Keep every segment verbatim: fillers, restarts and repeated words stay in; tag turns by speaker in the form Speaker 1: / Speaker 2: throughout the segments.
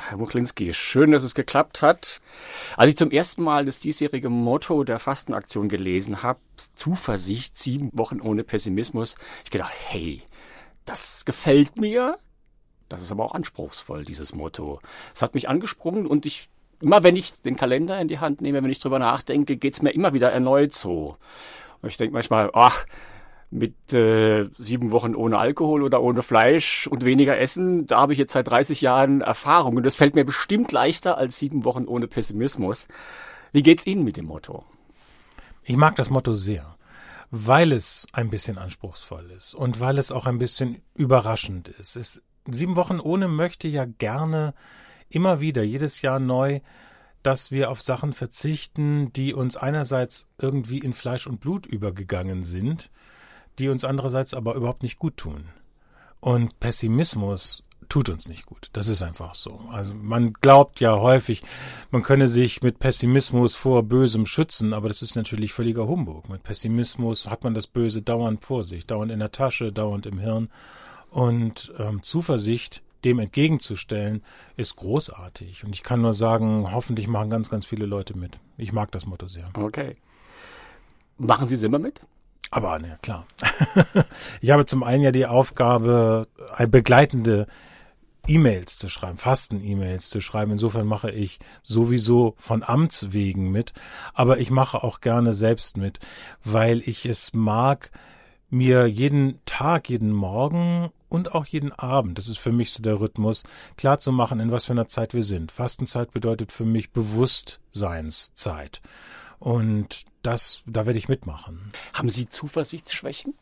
Speaker 1: Herr Muchlinski, schön, dass es geklappt hat. Als ich zum ersten Mal das diesjährige Motto der Fastenaktion gelesen habe, Zuversicht, sieben Wochen ohne Pessimismus, ich gedacht, hey, das gefällt mir. Das ist aber auch anspruchsvoll, dieses Motto. Es hat mich angesprungen und ich, immer wenn ich den Kalender in die Hand nehme, wenn ich drüber nachdenke, geht's mir immer wieder erneut so. Und ich denke manchmal, ach, mit äh, sieben Wochen ohne Alkohol oder ohne Fleisch und weniger Essen, da habe ich jetzt seit dreißig Jahren Erfahrung und das fällt mir bestimmt leichter als sieben Wochen ohne Pessimismus. Wie geht's Ihnen mit dem Motto?
Speaker 2: Ich mag das Motto sehr, weil es ein bisschen anspruchsvoll ist und weil es auch ein bisschen überraschend ist. Es, sieben Wochen ohne möchte ja gerne immer wieder, jedes Jahr neu, dass wir auf Sachen verzichten, die uns einerseits irgendwie in Fleisch und Blut übergegangen sind, die uns andererseits aber überhaupt nicht gut tun. Und Pessimismus tut uns nicht gut. Das ist einfach so. Also man glaubt ja häufig, man könne sich mit Pessimismus vor Bösem schützen, aber das ist natürlich völliger Humbug. Mit Pessimismus hat man das Böse dauernd vor sich, dauernd in der Tasche, dauernd im Hirn. Und ähm, Zuversicht dem entgegenzustellen, ist großartig. Und ich kann nur sagen, hoffentlich machen ganz, ganz viele Leute mit. Ich mag das Motto sehr.
Speaker 1: Okay. Machen Sie es immer mit?
Speaker 2: Aber, na klar. Ich habe zum einen ja die Aufgabe, begleitende E-Mails zu schreiben, Fasten-E-Mails zu schreiben. Insofern mache ich sowieso von Amts wegen mit. Aber ich mache auch gerne selbst mit, weil ich es mag, mir jeden Tag, jeden Morgen und auch jeden Abend, das ist für mich so der Rhythmus, klar zu machen, in was für einer Zeit wir sind. Fastenzeit bedeutet für mich Bewusstseinszeit. Und das, da werde ich mitmachen.
Speaker 1: Haben Sie Zuversichtsschwächen?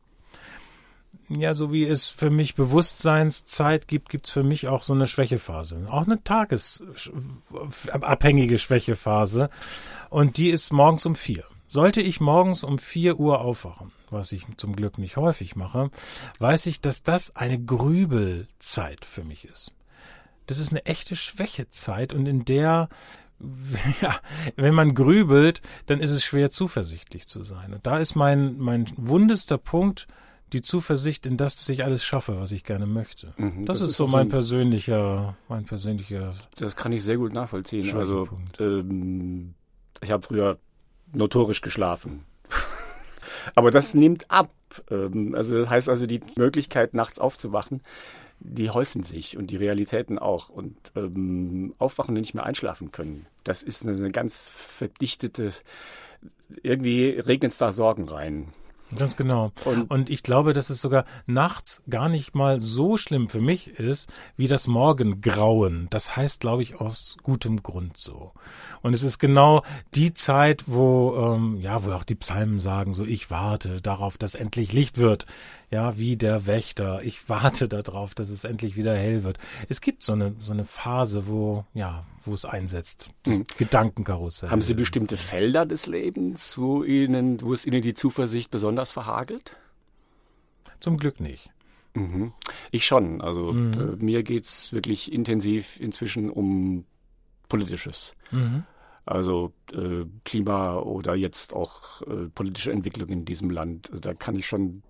Speaker 2: Ja, so wie es für mich Bewusstseinszeit gibt, gibt's für mich auch so eine Schwächephase. Auch eine tagesabhängige Schwächephase. Und die ist morgens um vier. Sollte ich morgens um vier Uhr aufwachen, was ich zum Glück nicht häufig mache, weiß ich, dass das eine Grübelzeit für mich ist. Das ist eine echte Schwächezeit und in der, ja, wenn man grübelt, dann ist es schwer, zuversichtlich zu sein. Und da ist mein, mein wundester Punkt, die Zuversicht in das, dass ich alles schaffe, was ich gerne möchte. Mhm, das, das ist so mein persönlicher, mein persönlicher.
Speaker 1: Das kann ich sehr gut nachvollziehen. Also, ähm, ich habe früher notorisch geschlafen. Aber das nimmt ab. Ähm, also das heißt also, die Möglichkeit, nachts aufzuwachen, die häufen sich und die Realitäten auch. Und ähm, aufwachen und nicht mehr einschlafen können, das ist eine, eine ganz verdichtete, irgendwie regnet es da Sorgen rein.
Speaker 2: Ganz genau. Und, und ich glaube, dass es sogar nachts gar nicht mal so schlimm für mich ist, wie das Morgengrauen. Das heißt, glaube ich, aus gutem Grund so. Und es ist genau die Zeit, wo, ähm, ja, wo auch die Psalmen sagen, so, ich warte darauf, dass endlich Licht wird. Ja, wie der Wächter. Ich warte darauf, dass es endlich wieder hell wird. Es gibt so eine, so eine Phase, wo, ja, wo es einsetzt. Das mhm. Gedankenkarussell.
Speaker 1: Haben Sie bestimmte Felder des Lebens, wo Ihnen, wo es Ihnen die Zuversicht besonders verhagelt?
Speaker 2: Zum Glück nicht.
Speaker 1: Mhm. Ich schon. Also
Speaker 2: mhm.
Speaker 1: äh, mir geht's wirklich intensiv inzwischen um Politisches.
Speaker 2: Mhm.
Speaker 1: Also äh, Klima oder jetzt auch äh, politische Entwicklung in diesem Land. Also, da kann ich schon,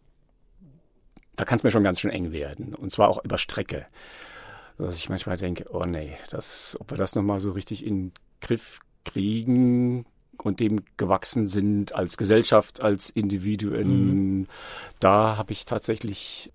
Speaker 1: da kann es mir schon ganz schön eng werden. Und zwar auch über Strecke. Dass ich manchmal denke, oh nee, das, ob wir das nochmal so richtig in den Griff kriegen und dem gewachsen sind als Gesellschaft, als Individuen, mhm. da habe ich tatsächlich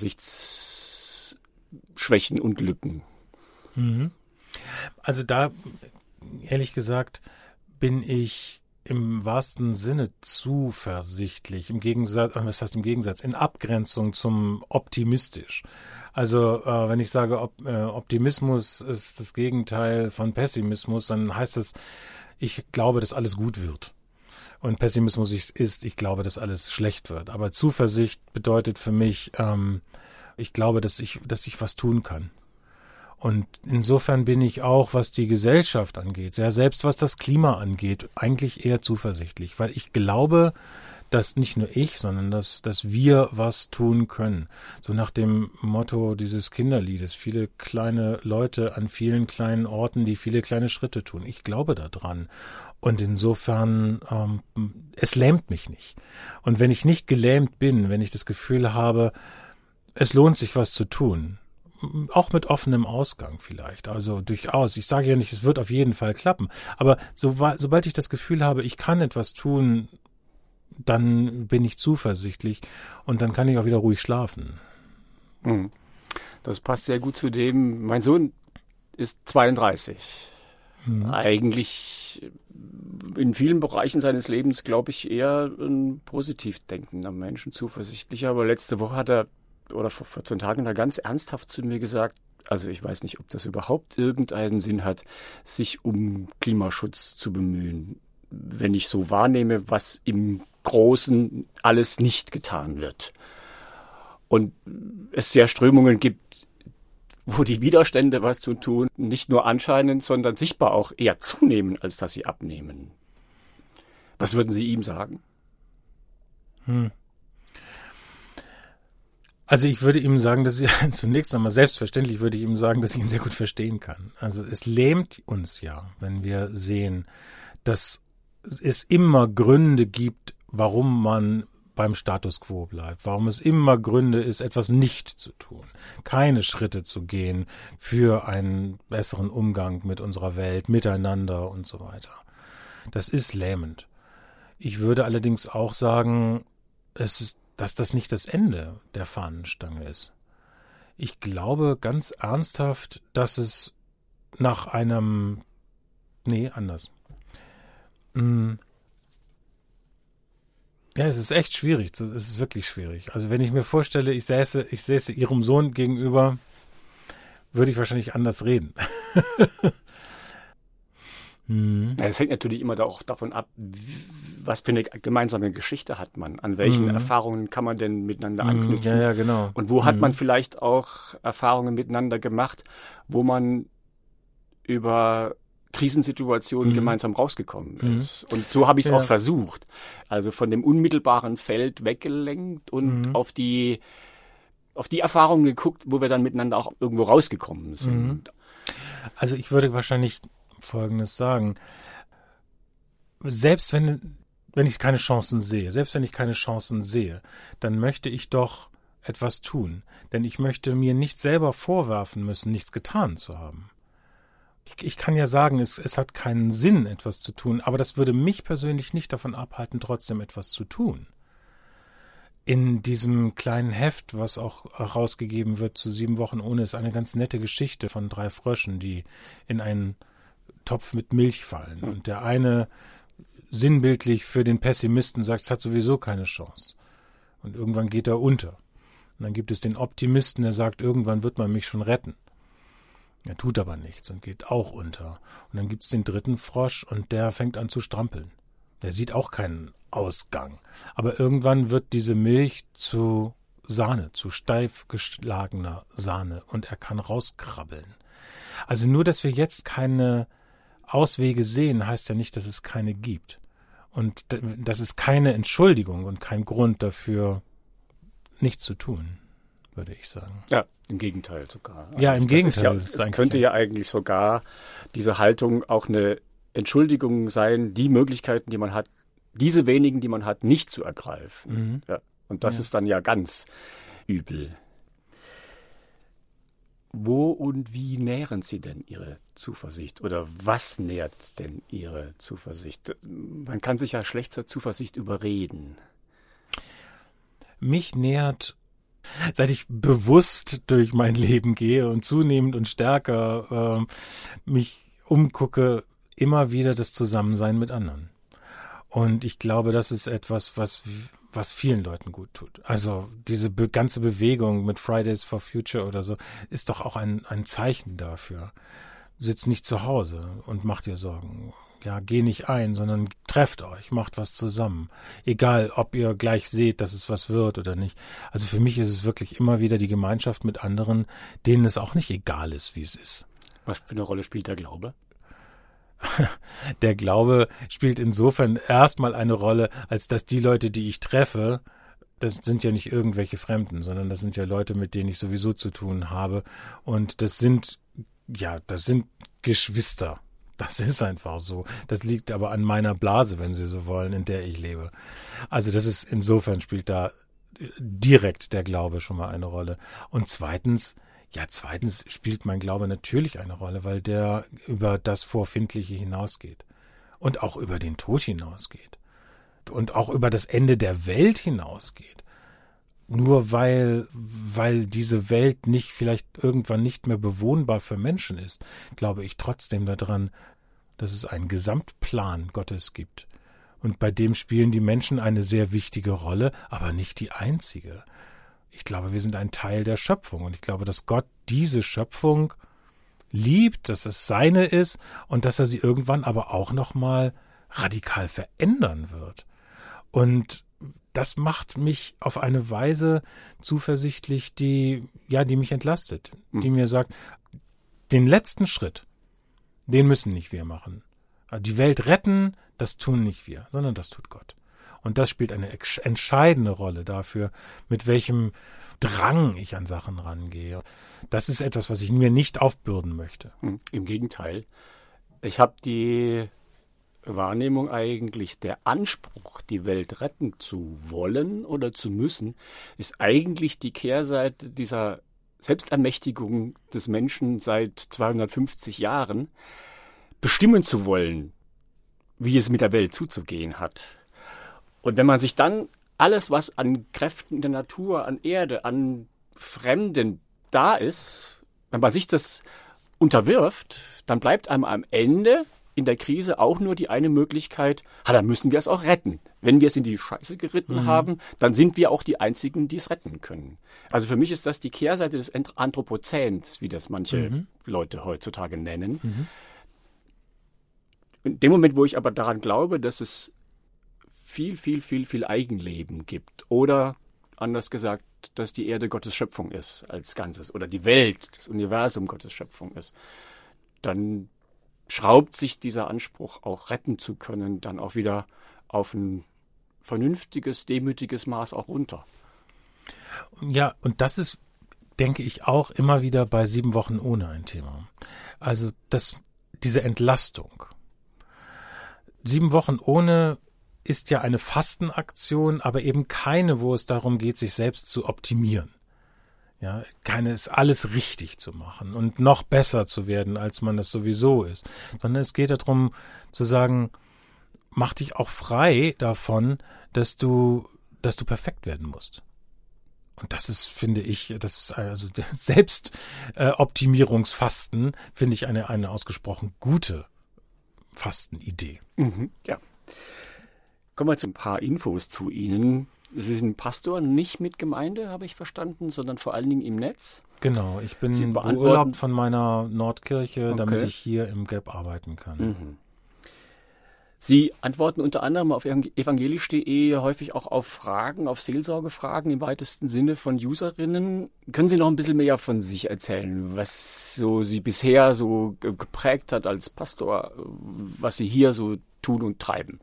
Speaker 1: Zuversichtsschwächen und Lücken.
Speaker 2: Mhm. Also da, ehrlich gesagt, bin ich im wahrsten Sinne zuversichtlich, im Gegensatz, was heißt im Gegensatz, in Abgrenzung zum optimistisch. Also äh, wenn ich sage, Op- äh, Optimismus ist das Gegenteil von Pessimismus, dann heißt es, ich glaube, dass alles gut wird. Und Pessimismus ist, ich glaube, dass alles schlecht wird. Aber Zuversicht bedeutet für mich, ähm, ich glaube, dass ich, dass ich was tun kann. Und insofern bin ich auch, was die Gesellschaft angeht, ja selbst was das Klima angeht, eigentlich eher zuversichtlich, weil ich glaube, dass nicht nur ich, sondern dass, dass wir was tun können. So nach dem Motto dieses Kinderliedes, viele kleine Leute an vielen kleinen Orten, die viele kleine Schritte tun. Ich glaube daran. Und insofern, ähm, es lähmt mich nicht. Und wenn ich nicht gelähmt bin, wenn ich das Gefühl habe, es lohnt sich was zu tun, auch mit offenem Ausgang vielleicht. Also durchaus. Ich sage ja nicht, es wird auf jeden Fall klappen. Aber so, sobald ich das Gefühl habe, ich kann etwas tun, dann bin ich zuversichtlich und dann kann ich auch wieder ruhig schlafen.
Speaker 1: Das passt sehr gut zu dem, mein Sohn ist zweiunddreißig. Mhm. Eigentlich in vielen Bereichen seines Lebens, glaube ich, eher ein positiv denkender Mensch, ein zuversichtlicher. Aber letzte Woche hat er, oder vor vierzehn Tagen, da ganz ernsthaft zu mir gesagt, also ich weiß nicht, ob das überhaupt irgendeinen Sinn hat, sich um Klimaschutz zu bemühen, wenn ich so wahrnehme, was im Großen alles nicht getan wird. Und es ja Strömungen gibt, wo die Widerstände, was zu tun, nicht nur anscheinend, sondern sichtbar auch eher zunehmen, als dass sie abnehmen. Was würden Sie ihm sagen?
Speaker 2: Hm. Also ich würde ihm sagen, dass ich zunächst einmal selbstverständlich würde ich ihm sagen, dass ich ihn sehr gut verstehen kann. Also es lähmt uns ja, wenn wir sehen, dass es immer Gründe gibt, warum man beim Status quo bleibt, warum es immer Gründe ist, etwas nicht zu tun, keine Schritte zu gehen für einen besseren Umgang mit unserer Welt, miteinander und so weiter. Das ist lähmend. Ich würde allerdings auch sagen, es ist, dass das nicht das Ende der Fahnenstange ist. Ich glaube ganz ernsthaft, dass es nach einem, nee, anders. Hm. Ja, es ist echt schwierig. Es ist wirklich schwierig. Also wenn ich mir vorstelle, ich säße, ich säße ihrem Sohn gegenüber, würde ich wahrscheinlich anders reden. hm.
Speaker 1: Ja, das hängt natürlich immer auch davon ab, was für eine gemeinsame Geschichte hat man. An welchen hm. Erfahrungen kann man denn miteinander
Speaker 2: hm.
Speaker 1: anknüpfen?
Speaker 2: Ja, ja, genau.
Speaker 1: Und wo hat
Speaker 2: hm.
Speaker 1: man vielleicht auch Erfahrungen miteinander gemacht, wo man über Krisensituationen mhm. gemeinsam rausgekommen ist. Mhm. Und so habe ich es ja. auch versucht. Also von dem unmittelbaren Feld weggelenkt und mhm. auf die auf die Erfahrungen geguckt, wo wir dann miteinander auch irgendwo rausgekommen sind. Mhm.
Speaker 2: Also ich würde wahrscheinlich Folgendes sagen. Selbst wenn, wenn ich keine Chancen sehe, selbst wenn ich keine Chancen sehe, dann möchte ich doch etwas tun. Denn ich möchte mir nicht selber vorwerfen müssen, nichts getan zu haben. Ich kann ja sagen, es, es hat keinen Sinn, etwas zu tun, aber das würde mich persönlich nicht davon abhalten, trotzdem etwas zu tun. In diesem kleinen Heft, was auch herausgegeben wird zu sieben Wochen ohne, ist eine ganz nette Geschichte von drei Fröschen, die in einen Topf mit Milch fallen. Und der eine sinnbildlich für den Pessimisten sagt, es hat sowieso keine Chance. Und irgendwann geht er unter. Und dann gibt es den Optimisten, der sagt, irgendwann wird man mich schon retten. Er tut aber nichts und geht auch unter. Und dann gibt's den dritten Frosch und der fängt an zu strampeln. Der sieht auch keinen Ausgang. Aber irgendwann wird diese Milch zu Sahne, zu steif geschlagener Sahne und er kann rauskrabbeln. Also nur, dass wir jetzt keine Auswege sehen, heißt ja nicht, dass es keine gibt. Und das ist keine Entschuldigung und kein Grund dafür, nichts zu tun, würde ich sagen.
Speaker 1: Ja, im Gegenteil sogar.
Speaker 2: Ja, im
Speaker 1: das
Speaker 2: Gegenteil.
Speaker 1: Ist ja, es könnte ja eigentlich sogar diese Haltung auch eine Entschuldigung sein, die Möglichkeiten, die man hat, diese wenigen, die man hat, nicht zu ergreifen. Mhm. Ja, und das ja. ist dann ja ganz übel. Wo und wie nähren Sie denn Ihre Zuversicht? Oder was nährt denn Ihre Zuversicht? Man kann sich ja schlecht zur Zuversicht überreden.
Speaker 2: Mich nährt, seit ich bewusst durch mein Leben gehe und zunehmend und stärker äh, mich umgucke, immer wieder das Zusammensein mit anderen. Und ich glaube, das ist etwas, was was vielen Leuten gut tut. Also diese be- ganze Bewegung mit Fridays for Future oder so ist doch auch ein ein Zeichen dafür. Sitzt nicht zu Hause und macht dir Sorgen. Ja, geh nicht ein, sondern trefft euch, macht was zusammen. Egal, ob ihr gleich seht, dass es was wird oder nicht. Also für mich ist es wirklich immer wieder die Gemeinschaft mit anderen, denen es auch nicht egal ist, wie es ist.
Speaker 1: Was für eine Rolle spielt der Glaube?
Speaker 2: Der Glaube spielt insofern erstmal eine Rolle, als dass die Leute, die ich treffe, das sind ja nicht irgendwelche Fremden, sondern das sind ja Leute, mit denen ich sowieso zu tun habe. Und das sind, ja, das sind Geschwister. Das ist einfach so. Das liegt aber an meiner Blase, wenn Sie so wollen, in der ich lebe. Also das ist, insofern spielt da direkt der Glaube schon mal eine Rolle. Und zweitens, Ja, zweitens spielt mein Glaube natürlich eine Rolle, weil der über das Vorfindliche hinausgeht und auch über den Tod hinausgeht und auch über das Ende der Welt hinausgeht. Nur weil, weil diese Welt nicht vielleicht irgendwann nicht mehr bewohnbar für Menschen ist, glaube ich trotzdem daran, dass es einen Gesamtplan Gottes gibt. Und bei dem spielen die Menschen eine sehr wichtige Rolle, aber nicht die einzige. Ich glaube, wir sind ein Teil der Schöpfung und ich glaube, dass Gott diese Schöpfung liebt, dass es seine ist und dass er sie irgendwann aber auch nochmal radikal verändern wird. Und das macht mich auf eine Weise zuversichtlich, die, ja, die mich entlastet, mhm. die mir sagt, den letzten Schritt, den müssen nicht wir machen. Die Welt retten, das tun nicht wir, sondern das tut Gott. Und das spielt eine entscheidende Rolle dafür, mit welchem Drang ich an Sachen rangehe. Das ist etwas, was ich mir nicht aufbürden möchte.
Speaker 1: Im Gegenteil. Ich habe die Wahrnehmung eigentlich, der Anspruch, die Welt retten zu wollen oder zu müssen, ist eigentlich die Kehrseite dieser Selbstermächtigung des Menschen seit zweihundertfünfzig Jahren, bestimmen zu wollen, wie es mit der Welt zuzugehen hat. Und wenn man sich dann alles, was an Kräften der Natur, an Erde, an Fremden da ist, wenn man sich das unterwirft, dann bleibt einem am Ende in der Krise auch nur die eine Möglichkeit, ha, dann müssen wir es auch retten. Wenn wir es in die Scheiße geritten mhm. haben, dann sind wir auch die Einzigen, die es retten können. Also für mich ist das die Kehrseite des Anthropozäns, wie das manche mhm. Leute heutzutage nennen. Mhm. In dem Moment, wo ich aber daran glaube, dass es viel, viel, viel, viel Eigenleben gibt oder, anders gesagt, dass die Erde Gottes Schöpfung ist als Ganzes oder die Welt, das Universum Gottes Schöpfung ist, dann schraubt sich dieser Anspruch, auch retten zu können, dann auch wieder auf ein vernünftiges, demütiges Maß auch runter.
Speaker 2: Ja, und das ist, denke ich, auch immer wieder bei sieben Wochen ohne ein Thema. Also das, diese Entlastung. Sieben Wochen ohne ist ja eine Fastenaktion, aber eben keine, wo es darum geht, sich selbst zu optimieren. Ja, keine ist alles richtig zu machen und noch besser zu werden, als man das sowieso ist. Sondern es geht darum zu sagen, mach dich auch frei davon, dass du, dass du perfekt werden musst. Und das ist, finde ich, das ist also Selbstoptimierungsfasten, äh, finde ich eine, eine ausgesprochen gute Fastenidee.
Speaker 1: Mhm, ja. Kommen wir zu ein paar Infos zu Ihnen. Sie sind Pastor, nicht mit Gemeinde, habe ich verstanden, sondern vor allen Dingen im Netz.
Speaker 2: Genau, ich bin beurlaubt von meiner Nordkirche, okay, damit ich hier im G E P arbeiten kann.
Speaker 1: Mhm. Sie antworten unter anderem auf evangelisch punkt de häufig auch auf Fragen, auf Seelsorgefragen im weitesten Sinne von Userinnen. Können Sie noch ein bisschen mehr von sich erzählen, was so Sie bisher so geprägt hat als Pastor, was Sie hier so tun und treiben?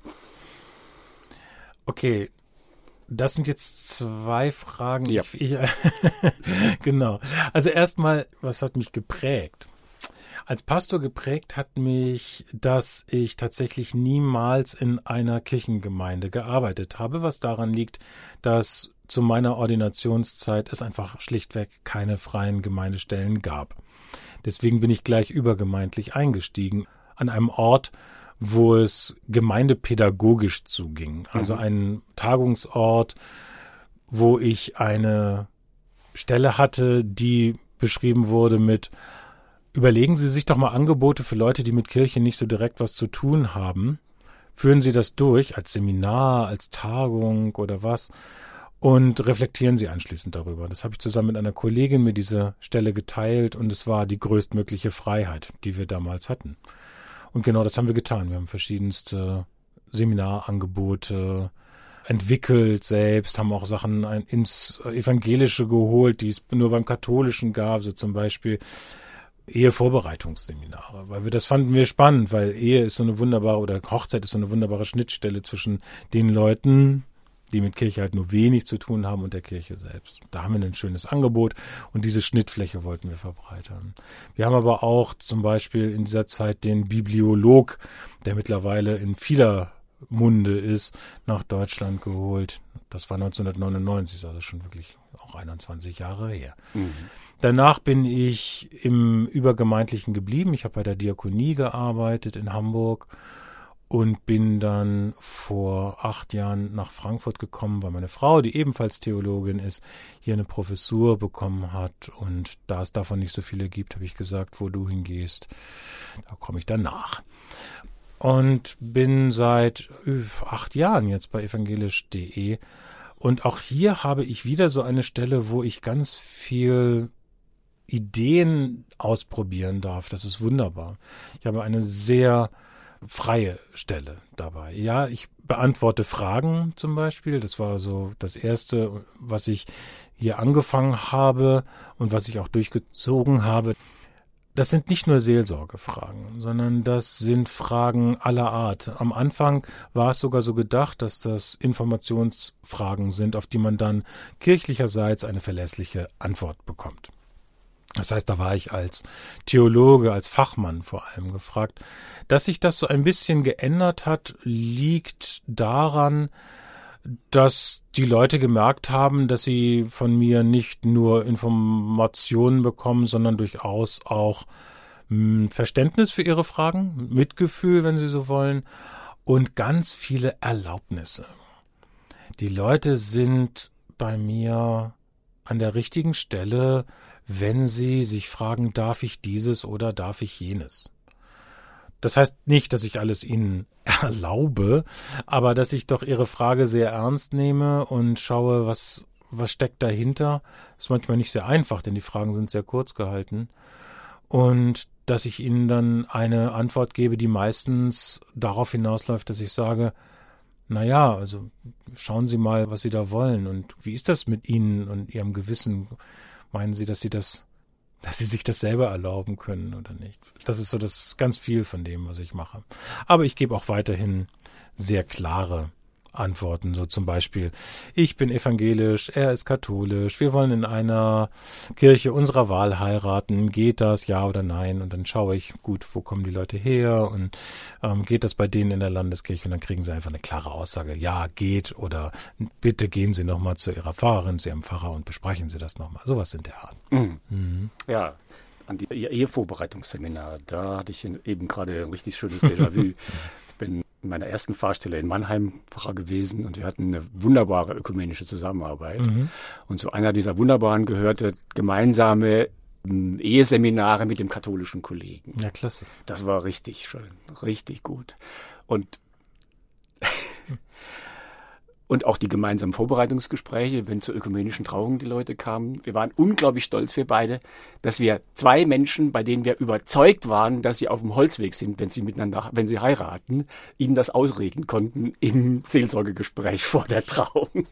Speaker 2: Okay, das sind jetzt zwei Fragen.
Speaker 1: Ja.
Speaker 2: Ich, ich, genau. Also erstmal, was hat mich geprägt? Als Pastor geprägt hat mich, dass ich tatsächlich niemals in einer Kirchengemeinde gearbeitet habe, was daran liegt, dass zu meiner Ordinationszeit es einfach schlichtweg keine freien Gemeindestellen gab. Deswegen bin ich gleich übergemeindlich eingestiegen an einem Ort, wo es gemeindepädagogisch zuging. Also ein Tagungsort, wo ich eine Stelle hatte, die beschrieben wurde mit: Überlegen Sie sich doch mal Angebote für Leute, die mit Kirche nicht so direkt was zu tun haben. Führen Sie das durch als Seminar, als Tagung oder was und reflektieren Sie anschließend darüber. Das habe ich zusammen mit einer Kollegin mir diese Stelle geteilt und es war die größtmögliche Freiheit, die wir damals hatten. Und genau das haben wir getan. Wir haben verschiedenste Seminarangebote entwickelt selbst, haben auch Sachen ins Evangelische geholt, die es nur beim Katholischen gab, so zum Beispiel Ehevorbereitungsseminare, weil wir das fanden wir spannend, weil Ehe ist so eine wunderbare, oder Hochzeit ist so eine wunderbare Schnittstelle zwischen den Leuten, die mit Kirche halt nur wenig zu tun haben, und der Kirche selbst. Da haben wir ein schönes Angebot und diese Schnittfläche wollten wir verbreitern. Wir haben aber auch zum Beispiel in dieser Zeit den Bibliolog, der mittlerweile in vieler Munde ist, nach Deutschland geholt. Das war neunzehnhundertneunundneunzig, also schon wirklich auch auch einundzwanzig Jahre her.
Speaker 1: Mhm.
Speaker 2: Danach bin ich im Übergemeindlichen geblieben. Ich habe bei der Diakonie gearbeitet in Hamburg und bin dann vor acht Jahren nach Frankfurt gekommen, weil meine Frau, die ebenfalls Theologin ist, hier eine Professur bekommen hat. Und da es davon nicht so viele gibt, habe ich gesagt, wo du hingehst, da komme ich dann nach. Und bin seit acht Jahren jetzt bei evangelisch punkt de. Und auch hier habe ich wieder so eine Stelle, wo ich ganz viel Ideen ausprobieren darf. Das ist wunderbar. Ich habe eine sehr freie Stelle dabei. Ja, ich beantworte Fragen zum Beispiel. Das war so das Erste, was ich hier angefangen habe und was ich auch durchgezogen habe. Das sind nicht nur Seelsorgefragen, sondern das sind Fragen aller Art. Am Anfang war es sogar so gedacht, dass das Informationsfragen sind, auf die man dann kirchlicherseits eine verlässliche Antwort bekommt. Das heißt, da war ich als Theologe, als Fachmann vor allem gefragt. Dass sich das so ein bisschen geändert hat, liegt daran, dass die Leute gemerkt haben, dass sie von mir nicht nur Informationen bekommen, sondern durchaus auch mh, Verständnis für ihre Fragen, Mitgefühl, wenn sie so wollen, und ganz viele Erlaubnisse. Die Leute sind bei mir an der richtigen Stelle, wenn sie sich fragen, darf ich dieses oder darf ich jenes? Das heißt nicht, dass ich alles ihnen erlaube, aber dass ich doch ihre Frage sehr ernst nehme und schaue, was, was steckt dahinter. Ist manchmal nicht sehr einfach, denn die Fragen sind sehr kurz gehalten. Und dass ich ihnen dann eine Antwort gebe, die meistens darauf hinausläuft, dass ich sage, na ja, also schauen Sie mal, was Sie da wollen und wie ist das mit Ihnen und Ihrem Gewissen? Meinen Sie, dass Sie das, dass Sie sich das selber erlauben können oder nicht? Das ist so das ganz viel von dem, was ich mache. Aber ich gebe auch weiterhin sehr klare Antworten, so zum Beispiel, ich bin evangelisch, er ist katholisch, wir wollen in einer Kirche unserer Wahl heiraten, geht das, ja oder nein? Und dann schaue ich, gut, wo kommen die Leute her und ähm, geht das bei denen in der Landeskirche? Und dann kriegen sie einfach eine klare Aussage, ja, geht oder bitte gehen Sie nochmal zu Ihrer Pfarrerin, zu Ihrem Pfarrer und besprechen Sie das nochmal. Sowas in der Art.
Speaker 1: Mhm.
Speaker 2: Mhm.
Speaker 1: Ja, an die Ihr Ehevorbereitungsseminar, da hatte ich eben gerade ein richtig schönes Déjà-vu. Ich bin in meiner ersten Pfarrstelle in Mannheim Pfarrer gewesen und wir hatten eine wunderbare ökumenische Zusammenarbeit. Mhm. Und zu einer dieser wunderbaren gehörte gemeinsame ähm, Eheseminare mit dem katholischen Kollegen.
Speaker 2: Ja, klasse.
Speaker 1: Das war richtig schön, richtig gut. Und Und auch die gemeinsamen Vorbereitungsgespräche, wenn zur ökumenischen Trauung die Leute kamen. Wir waren unglaublich stolz, wir beide, dass wir zwei Menschen, bei denen wir überzeugt waren, dass sie auf dem Holzweg sind, wenn sie miteinander, wenn sie heiraten, ihnen das ausreden konnten im Seelsorgegespräch vor der Trauung.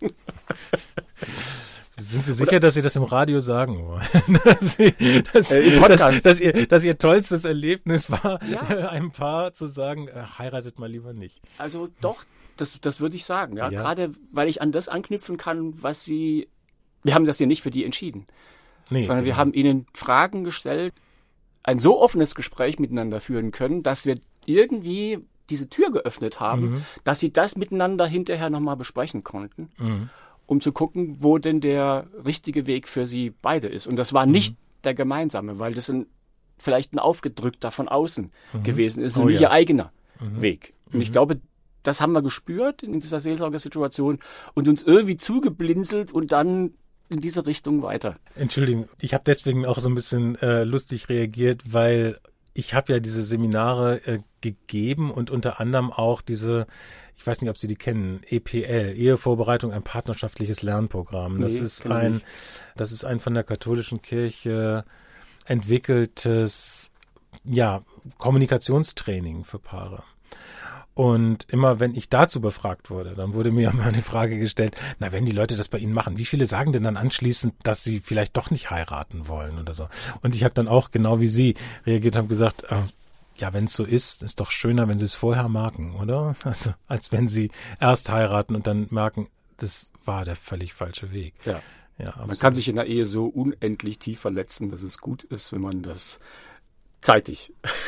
Speaker 2: Sind Sie sicher, Oder, dass Sie das im Radio sagen wollen? dass, Sie, dass, äh, dass, dass, ihr, dass Ihr tollstes Erlebnis war, ja. einem Paar zu sagen, äh, heiratet mal lieber nicht.
Speaker 1: Also doch, das, das würde ich sagen. Ja? ja, gerade weil ich an das anknüpfen kann, was Sie, wir haben das ja nicht für die entschieden, nee, sondern genau. wir haben Ihnen Fragen gestellt, ein so offenes Gespräch miteinander führen können, dass wir irgendwie diese Tür geöffnet haben, mhm. dass Sie das miteinander hinterher nochmal besprechen konnten. Mhm. um zu gucken, wo denn der richtige Weg für sie beide ist. Und das war nicht mhm. der gemeinsame, weil das ein, vielleicht ein aufgedrückter von außen mhm. gewesen ist und oh, nicht ja. ihr eigener mhm. Weg. Und mhm. ich glaube, das haben wir gespürt in dieser Seelsorgersituation und uns irgendwie zugeblinzelt und dann in diese Richtung weiter.
Speaker 2: Entschuldigung, ich habe deswegen auch so ein bisschen äh, lustig reagiert, weil ich habe ja diese Seminare äh, gegeben und unter anderem auch diese, ich weiß nicht, ob Sie die kennen, E P L, Ehevorbereitung, ein partnerschaftliches Lernprogramm. Das nee, ist ein, nicht. das ist ein von der katholischen Kirche entwickeltes, ja, Kommunikationstraining für Paare. Und immer, wenn ich dazu befragt wurde, dann wurde mir immer eine Frage gestellt, na, wenn die Leute das bei Ihnen machen, wie viele sagen denn dann anschließend, dass sie vielleicht doch nicht heiraten wollen oder so? Und ich habe dann auch, genau wie Sie, reagiert, habe gesagt, äh, ja, wenn es so ist, ist doch schöner, wenn Sie es vorher merken, oder? Also, als wenn Sie erst heiraten und dann merken, das war der völlig falsche Weg.
Speaker 1: Ja, ja man kann sich in der Ehe so unendlich tief verletzen, dass es gut ist, wenn man das zeitig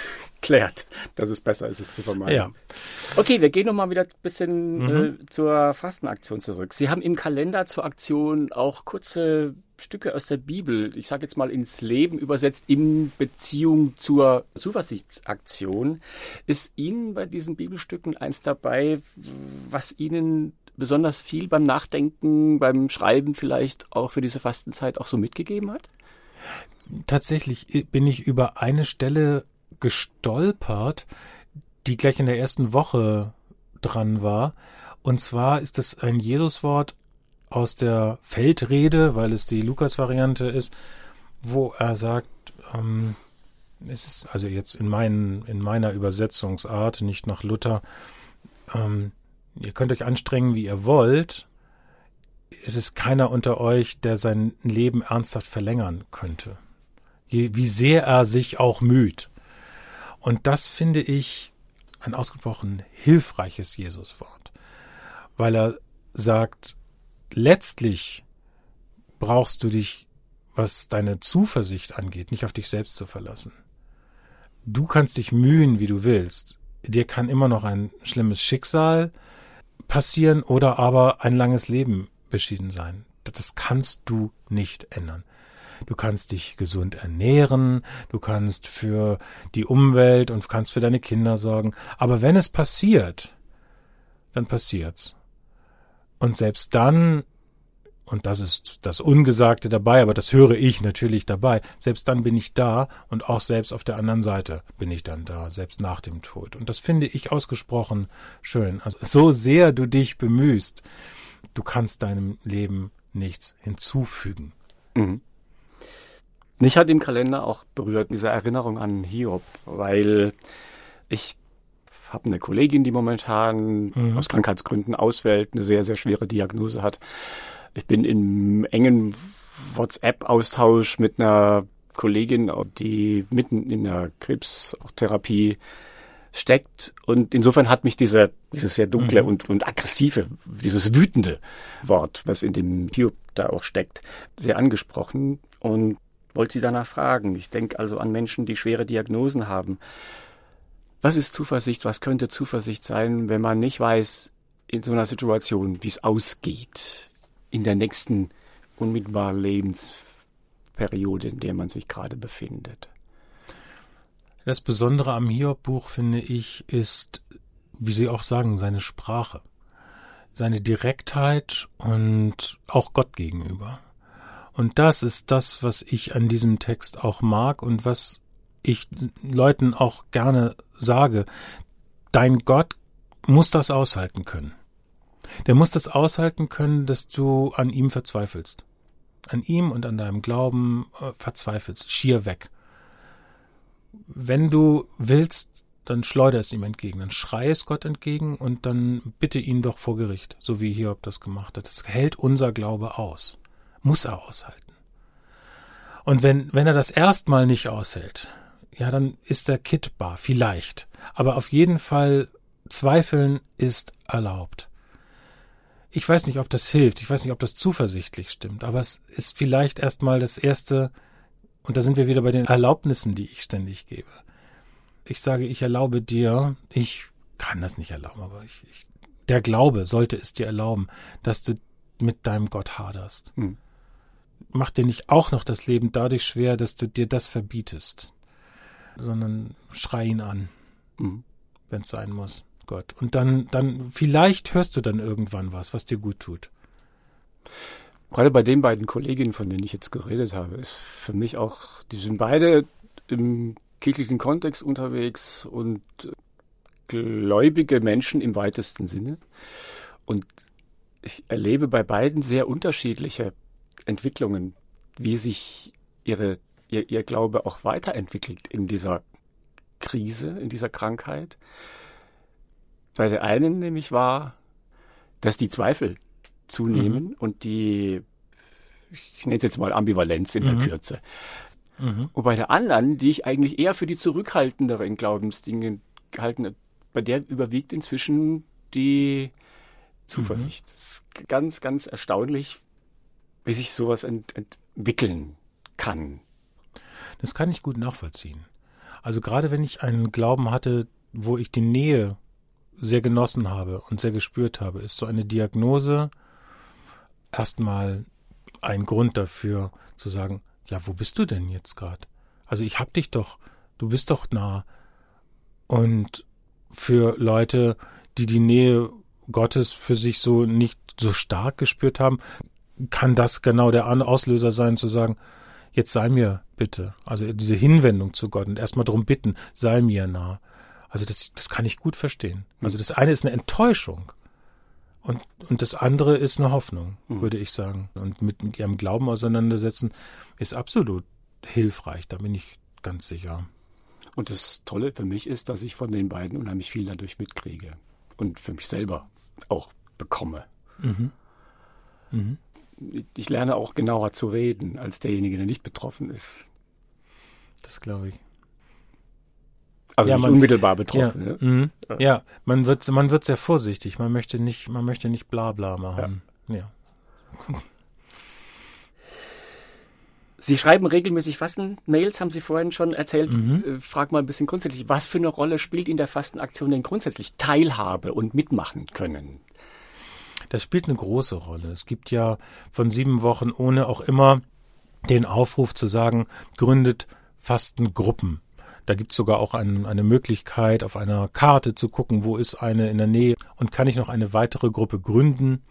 Speaker 1: klärt, dass es besser ist, es zu vermeiden.
Speaker 2: Ja.
Speaker 1: Okay, wir gehen nochmal wieder ein bisschen
Speaker 2: Mhm.
Speaker 1: äh, zur Fastenaktion zurück. Sie haben im Kalender zur Aktion auch kurze Stücke aus der Bibel, ich sage jetzt mal ins Leben übersetzt, in Beziehung zur Zuversichtsaktion. Ist Ihnen bei diesen Bibelstücken eins dabei, was Ihnen besonders viel beim Nachdenken, beim Schreiben vielleicht auch für diese Fastenzeit auch so mitgegeben hat?
Speaker 2: Tatsächlich bin ich über eine Stelle gestolpert, die gleich in der ersten Woche dran war. Und zwar ist es ein Jesuswort aus der Feldrede, weil es die Lukas-Variante ist, wo er sagt, ähm, es ist also jetzt in, meinen, in meiner Übersetzungsart, nicht nach Luther, ähm, ihr könnt euch anstrengen, wie ihr wollt, es ist keiner unter euch, der sein Leben ernsthaft verlängern könnte. Wie sehr er sich auch müht. Und das finde ich ein ausgesprochen hilfreiches Jesuswort, weil er sagt, letztlich brauchst du dich, was deine Zuversicht angeht, nicht auf dich selbst zu verlassen. Du kannst dich mühen, wie du willst. Dir kann immer noch ein schlimmes Schicksal passieren oder aber ein langes Leben beschieden sein. Das kannst du nicht ändern. Du kannst dich gesund ernähren, du kannst für die Umwelt und kannst für deine Kinder sorgen. Aber wenn es passiert, dann passiert's. Und selbst dann, und das ist das Ungesagte dabei, aber das höre ich natürlich dabei, selbst dann bin ich da und auch selbst auf der anderen Seite bin ich dann da, selbst nach dem Tod. Und das finde ich ausgesprochen schön. Also so sehr du dich bemühst, du kannst deinem Leben nichts hinzufügen.
Speaker 1: Mhm. Mich hat im Kalender auch berührt diese Erinnerung an Hiob, weil ich habe eine Kollegin, die momentan mhm. aus Krankheitsgründen ausfällt, eine sehr, sehr schwere Diagnose hat. Ich bin im engen WhatsApp-Austausch mit einer Kollegin, die mitten in der Krebstherapie steckt. Und insofern hat mich diese, dieses sehr dunkle mhm. und, und aggressive, dieses wütende Wort, was in dem Hiob da auch steckt, sehr angesprochen. Und wollte sie danach fragen. Ich denke also an Menschen, die schwere Diagnosen haben. Was ist Zuversicht? Was könnte Zuversicht sein, wenn man nicht weiß, in so einer Situation, wie es ausgeht, in der nächsten unmittelbaren Lebensperiode, in der man sich gerade befindet?
Speaker 2: Das Besondere am Hiob-Buch, finde ich, ist, wie Sie auch sagen, seine Sprache. Seine Direktheit und auch Gott gegenüber. Und das ist das, was ich an diesem Text auch mag und was ich Leuten auch gerne sage. Dein Gott muss das aushalten können. Der muss das aushalten können, dass du an ihm verzweifelst. An ihm und an deinem Glauben äh, verzweifelst, schier weg. Wenn du willst, dann schleuder es ihm entgegen, dann schrei es Gott entgegen und dann bitte ihn doch vor Gericht, so wie Hiob das gemacht hat. Das hält unser Glaube aus. Muss er aushalten. Und wenn, wenn er das erstmal nicht aushält, ja, dann ist er kittbar, vielleicht. Aber auf jeden Fall zweifeln ist erlaubt. Ich weiß nicht, ob das hilft, ich weiß nicht, ob das zuversichtlich stimmt, aber es ist vielleicht erstmal das erste, und da sind wir wieder bei den Erlaubnissen, die ich ständig gebe. Ich sage, ich erlaube dir, ich kann das nicht erlauben, aber ich, ich, der Glaube sollte es dir erlauben, dass du mit deinem Gott haderst. Hm. Mach dir nicht auch noch das Leben dadurch schwer, dass du dir das verbietest, sondern schrei ihn an, mhm. wenn es sein muss, Gott. Und dann, dann, vielleicht hörst du dann irgendwann was, was dir gut tut.
Speaker 1: Gerade bei den beiden Kolleginnen, von denen ich jetzt geredet habe, ist für mich auch, die sind beide im kirchlichen Kontext unterwegs und gläubige Menschen im weitesten Sinne. Und ich erlebe bei beiden sehr unterschiedliche Entwicklungen, wie sich ihre, ihr, ihr Glaube auch weiterentwickelt in dieser Krise, in dieser Krankheit. Bei der einen nämlich war, dass die Zweifel zunehmen mhm. und die, ich nenne es jetzt mal Ambivalenz in der mhm. Kürze. Mhm. Und bei der anderen, die ich eigentlich eher für die zurückhaltenderen Glaubensdinge gehalten habe, bei der überwiegt inzwischen die Zuversicht. Mhm. Das ist ganz, ganz erstaunlich, wie sich sowas ent- entwickeln kann.
Speaker 2: Das kann ich gut nachvollziehen. Also gerade wenn ich einen Glauben hatte, wo ich die Nähe sehr genossen habe und sehr gespürt habe, ist so eine Diagnose erstmal ein Grund dafür zu sagen, ja, wo bist du denn jetzt gerade? Also ich hab dich doch, du bist doch nah. Und für Leute, die die Nähe Gottes für sich so nicht so stark gespürt haben, kann das genau der Auslöser sein, zu sagen, jetzt sei mir bitte, also diese Hinwendung zu Gott und erstmal darum bitten, sei mir nah. Also das, das kann ich gut verstehen. Also das eine ist eine Enttäuschung und, und das andere ist eine Hoffnung, mhm. würde ich sagen. Und mit, mit ihrem Glauben auseinandersetzen ist absolut hilfreich, da bin ich ganz sicher.
Speaker 1: Und das Tolle für mich ist, dass ich von den beiden unheimlich viel dadurch mitkriege und für mich selber auch bekomme. Mhm. Mhm. Ich lerne auch genauer zu reden als derjenige, der nicht betroffen ist.
Speaker 2: Das glaube ich.
Speaker 1: Also
Speaker 2: ja,
Speaker 1: nicht
Speaker 2: man,
Speaker 1: unmittelbar betroffen.
Speaker 2: Ja,
Speaker 1: Ja,
Speaker 2: mhm. ja man wird man wird sehr vorsichtig. Man möchte nicht, man möchte nicht Blabla machen. Ja. ja.
Speaker 1: Sie schreiben regelmäßig Fasten-Mails, haben Sie vorhin schon erzählt.
Speaker 2: Mhm.
Speaker 1: Frag mal ein bisschen grundsätzlich, was für eine Rolle spielt in der Fastenaktion denn grundsätzlich Teilhabe und mitmachen können?
Speaker 2: Das spielt eine große Rolle. Es gibt ja von sieben Wochen ohne auch immer den Aufruf zu sagen, gründet Fastengruppen. Da gibt es sogar auch ein, eine Möglichkeit, auf einer Karte zu gucken, wo ist eine in der Nähe und kann ich noch eine weitere Gruppe gründen.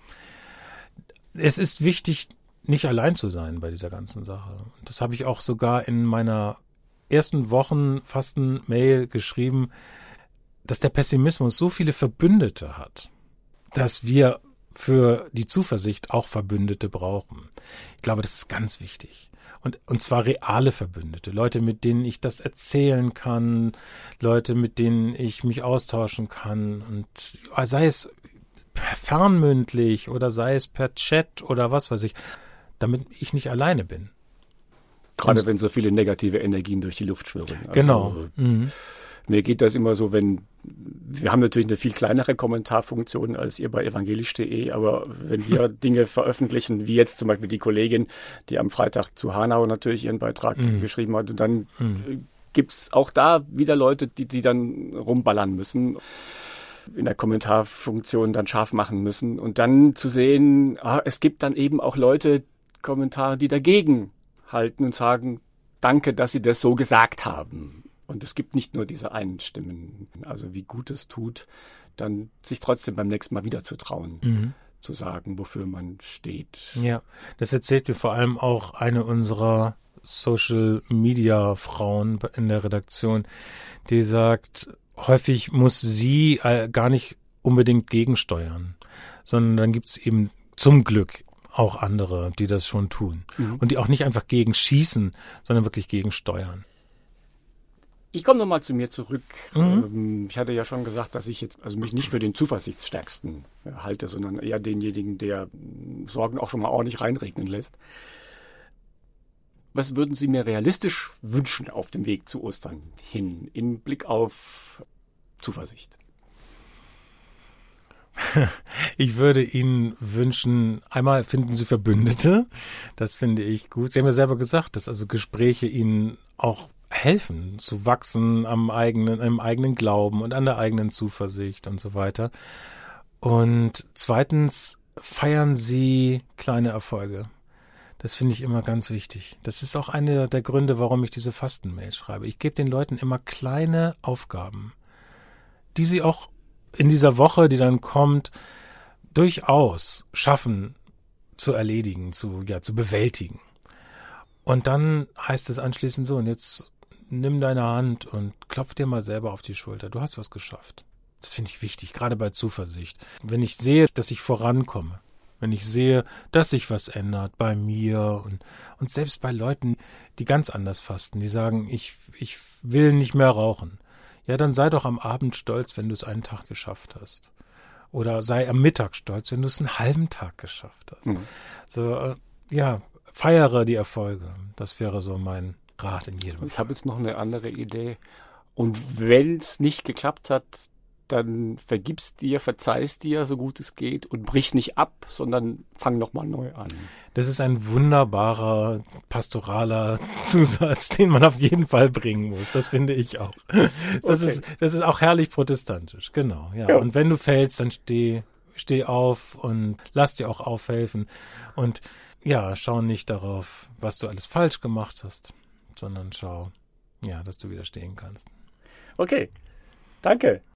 Speaker 2: Es ist wichtig, nicht allein zu sein bei dieser ganzen Sache. Das habe ich auch sogar in meiner ersten Wochen Fasten-Mail geschrieben, dass der Pessimismus so viele Verbündete hat, dass wir für die Zuversicht auch Verbündete brauchen. Ich glaube, das ist ganz wichtig. Und, und zwar reale Verbündete. Leute, mit denen ich das erzählen kann, Leute, mit denen ich mich austauschen kann. Und sei es fernmündlich oder sei es per Chat oder was weiß ich, damit ich nicht alleine bin.
Speaker 1: Gerade
Speaker 2: und,
Speaker 1: wenn so viele negative Energien durch die Luft schwirren. Also,
Speaker 2: genau. Mhm.
Speaker 1: Mir geht das immer so, wenn, wir haben natürlich eine viel kleinere Kommentarfunktion als ihr bei evangelisch punkt de, aber wenn wir Dinge veröffentlichen, wie jetzt zum Beispiel die Kollegin, die am Freitag zu Hanau natürlich ihren Beitrag mhm. geschrieben hat, und dann mhm. gibt's auch da wieder Leute, die, die dann rumballern müssen, in der Kommentarfunktion dann scharf machen müssen und dann zu sehen, ah, es gibt dann eben auch Leute, Kommentare, die dagegen halten und sagen, danke, dass Sie das so gesagt haben. Und es gibt nicht nur diese einen Stimmen. Also wie gut es tut, dann sich trotzdem beim nächsten Mal wieder zu trauen, mhm. zu sagen, wofür man steht.
Speaker 2: Ja, das erzählt mir vor allem auch eine unserer Social-Media-Frauen in der Redaktion, die sagt, häufig muss sie gar nicht unbedingt gegensteuern, sondern dann gibt es eben zum Glück auch andere, die das schon tun. Mhm. Und die auch nicht einfach gegen schießen, sondern wirklich gegensteuern.
Speaker 1: Ich komme nochmal zu mir zurück.
Speaker 2: Mhm.
Speaker 1: Ich hatte ja schon gesagt, dass ich jetzt also mich nicht für den Zuversichtsstärksten halte, sondern eher denjenigen, der Sorgen auch schon mal ordentlich reinregnen lässt. Was würden Sie mir realistisch wünschen auf dem Weg zu Ostern hin, im Blick auf Zuversicht?
Speaker 2: Ich würde Ihnen wünschen, einmal finden Sie Verbündete. Das finde ich gut. Sie haben ja selber gesagt, dass also Gespräche Ihnen auch helfen, zu wachsen am eigenen, im eigenen Glauben und an der eigenen Zuversicht und so weiter. Und zweitens feiern Sie kleine Erfolge. Das finde ich immer ganz wichtig. Das ist auch einer der Gründe, warum ich diese Fasten-Mail schreibe. Ich gebe den Leuten immer kleine Aufgaben, die sie auch in dieser Woche, die dann kommt, durchaus schaffen zu erledigen, zu, ja, zu bewältigen. Und dann heißt es anschließend so, und jetzt nimm deine Hand und klopf dir mal selber auf die Schulter. Du hast was geschafft. Das finde ich wichtig, gerade bei Zuversicht. Wenn ich sehe, dass ich vorankomme, wenn ich sehe, dass sich was ändert bei mir und, und selbst bei Leuten, die ganz anders fasten, die sagen, ich, ich will nicht mehr rauchen. Ja, dann sei doch am Abend stolz, wenn du es einen Tag geschafft hast. Oder sei am Mittag stolz, wenn du es einen halben Tag geschafft hast. Mhm. So, äh, ja, feiere die Erfolge. Das wäre so mein Rat in jedem Fall.
Speaker 1: Ich habe jetzt noch eine andere Idee. Und wenn es nicht geklappt hat, dann vergibst dir, verzeihst dir, so gut es geht und brich nicht ab, sondern fang nochmal neu an.
Speaker 2: Das ist ein wunderbarer pastoraler Zusatz, den man auf jeden Fall bringen muss. Das finde ich auch. Das, okay. ist, das ist auch herrlich protestantisch, genau. Ja. ja. Und wenn du fällst, dann steh, steh auf und lass dir auch aufhelfen. Und ja, schau nicht darauf, was du alles falsch gemacht hast, sondern schau, ja, dass du wieder stehen kannst.
Speaker 1: Okay, danke.